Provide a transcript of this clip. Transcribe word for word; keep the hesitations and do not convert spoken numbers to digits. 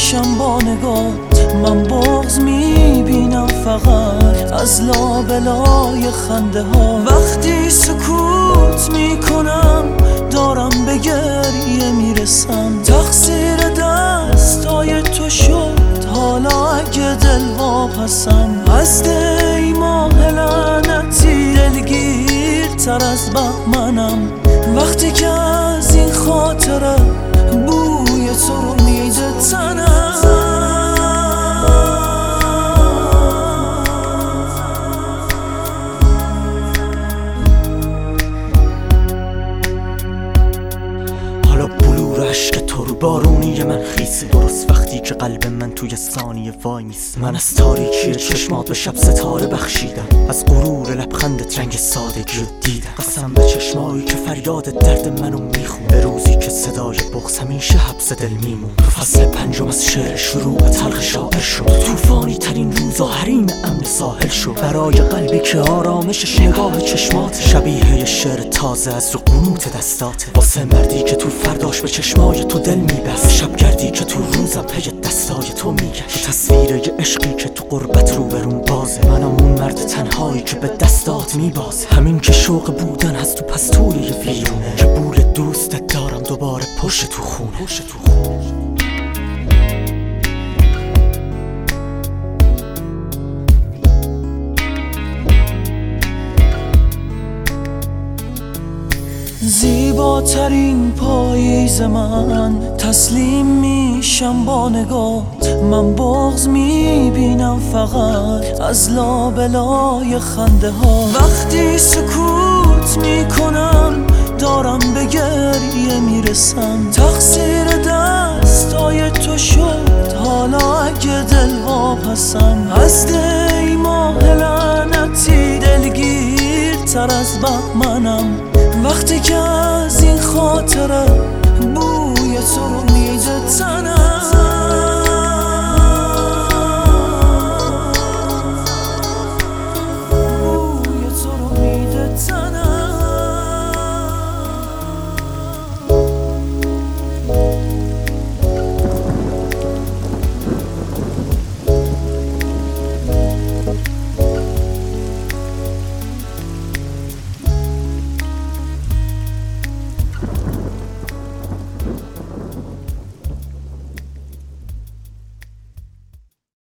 میشم با نگات، من بغض میبینم فقط از لابلای خنده ها. وقتی سکوت میکنم دارم به گریه میرسم، تقصیر دستای تو شد حالا اگه دل واپسم. از دی ماه لعنتی دلگیر تر از بهمنم، وقتی که از این خاطره بوی تو رو میده تنم. حالا بلور عشق تو رو بارونی من خیسه، درست وقتی که قلب من توی ثانیه وای میسه. من از تاریکی چشمات به شب ستاره بخشیدم، از غرور لبخندت رنگ سادگی رو دیدم. قسم به چشمایی که فریاد درد منو میخون، به روزی که صدای بغض همیشه حبس دل میمون. تو فصل پنجم از شعر شروع تلخ شاعر شد، طوفانی ترین روزا حریم امن ساحل شد. برای قلبی که آرامشش نگاه چشمات، شبیه یه شعر تازه از رو قنوت دستاته. واسه مردی که تو فرداش به چشمای تو دل میبست، شب گردی که تو روزم پی دستای تو میگشت. تصویر یه عشقی که تو قربت رو برون بازه، منم اون مرد تنهایی که به دستات میبازه. همین که شوق بودن از تو پستوی یه ویرونه، که بول دوستت دارم دوباره پشت تو خونه. پشت تو خونه زیباترین پاییز من، تسلیم میشم با نگات، من بغض میبینم فقط از لابلای خنده ها. وقتی سکوت میکنم دارم به گریه میرسم، تقصیر دستای تو شد حالا اگه دل واپسم. از دی ماه لعنتی دلگیر تر از بهمنم، وقتی که از این خاطره بوی تو رو میده تنم.